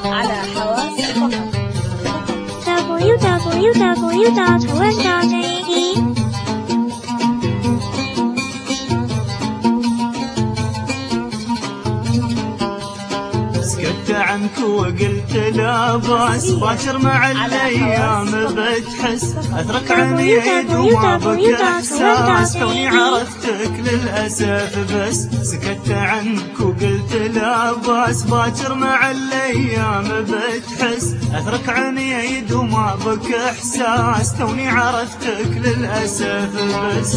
على حواس فقط. www.hawas.jp سكت عنك وقلت لا باس، باكر مع الايام بتحس اثرك عنيد وما بك احساس، توني عرفتك للاسف بس. سكت عنك وقلت لا باس، باكر مع الايام بتحس اثرك عنيد وما بك احساس، توني عرفتك للاسف بس.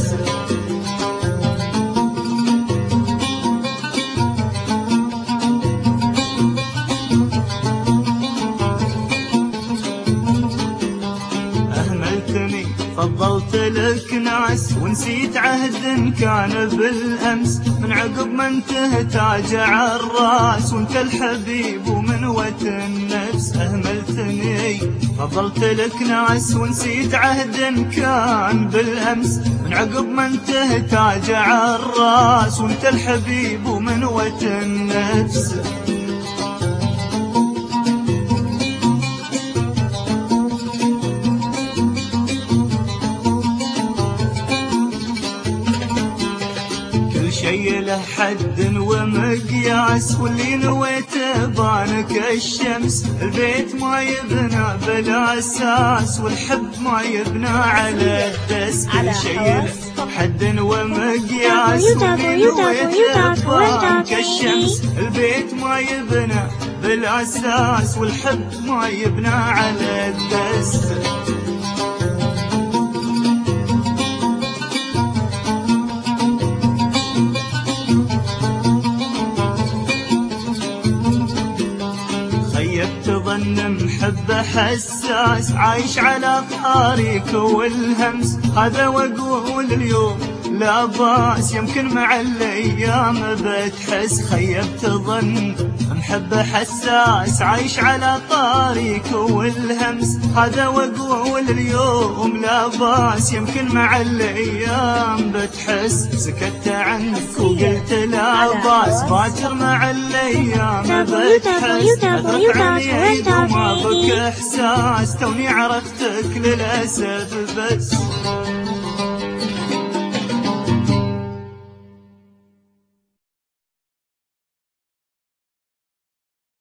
فضلت لك ناس ونسيت عهد كان بالأمس، من عقب ما انتهت عجع الراس وانت الحبيب ومن وتن نفس. أهملتني فضلت لك ناس ونسيت عهد كان بالأمس، من عقب ما انتهت عجع الراس وانت الحبيب ومن وتن نفس. شي له حد ومقياس، واللي نويته بانك الشمس. البيت ما يبنى بلا اساس، والحب ما يبنى على الدس. كل شي له حد ومقياس، واللي نويته بانك الشمس. البيت ما يبنى بلا اساس، والحب ما يبنى على الدس. تظن محبة حساس، عايش على طاريك والهمس. هذا واقول اليوم لا باس، يمكن مع الايام بتحس. خيب تظن محبة حساس، عايش على طاريك والهمس. هذا واقول اليوم لا باس، يمكن مع الايام بتحس. سكت عنك وقلت لا باس، باكر مع الايام بتحس. اثرك عنيد وما بك احساس، توني عرفتك للاسف بس.